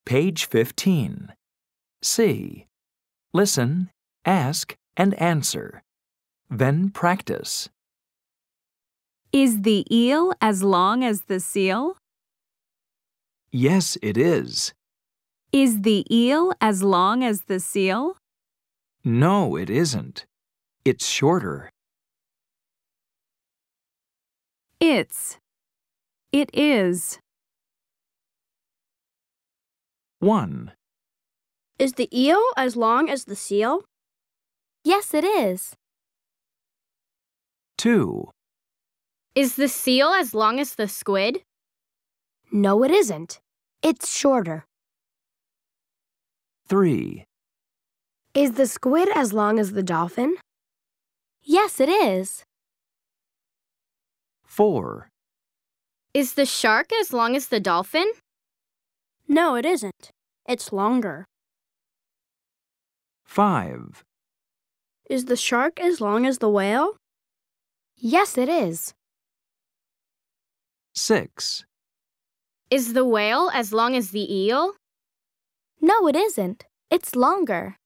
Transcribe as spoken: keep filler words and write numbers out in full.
Page fifteen. C. Listen, ask, and answer. Then practice. Is the eel as long as the seal? Yes, it is. Is the eel as long as the seal? No, it isn't. It's shorter. It's. It is. one. Is the eel as long as the seal? Yes, it is. two. Is the seal as long as the squid? No, it isn't. It's shorter. three. Is the squid as long as the dolphin? Yes, it is. four. Is the shark as long as the dolphin? No, it isn't. It's longer. five. Is the shark as long as the whale? Yes, it is. six. Is the whale as long as the eel? No, it isn't. It's longer.